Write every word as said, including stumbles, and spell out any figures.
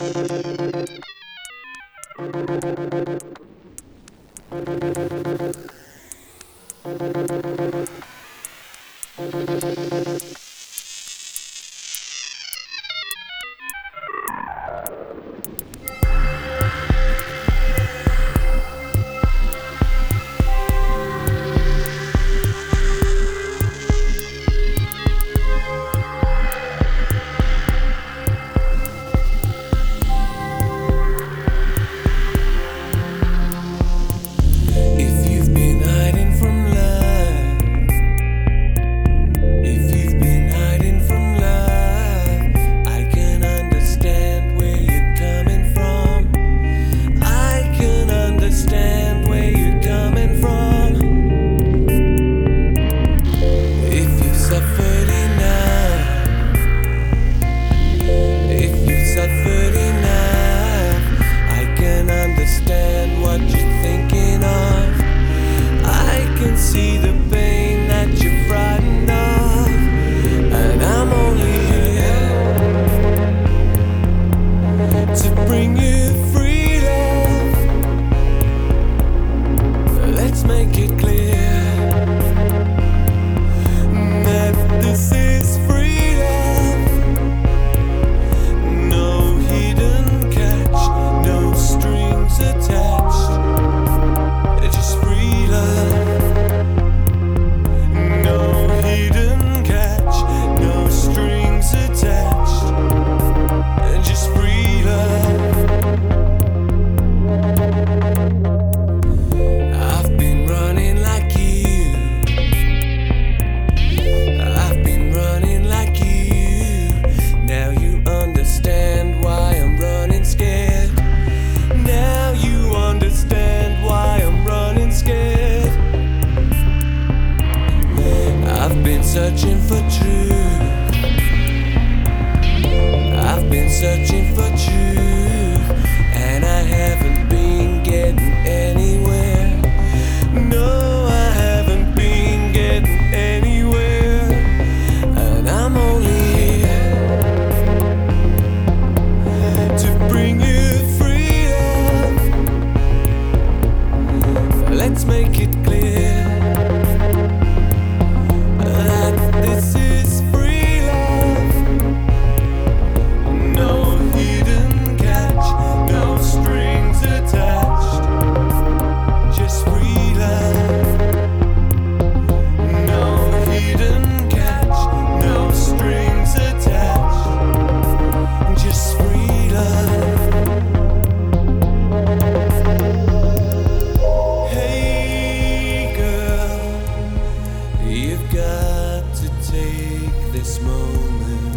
Searching for truth. I've been searching for truth, and I haven't been getting anywhere. No, I haven't been getting anywhere, and I'm only here to bring you freedom. Let's make it clear. This is free love. No hidden catch, no strings attached. Just free love. No hidden catch, no strings attached. Just free love. Hey girl, you've got to take this moment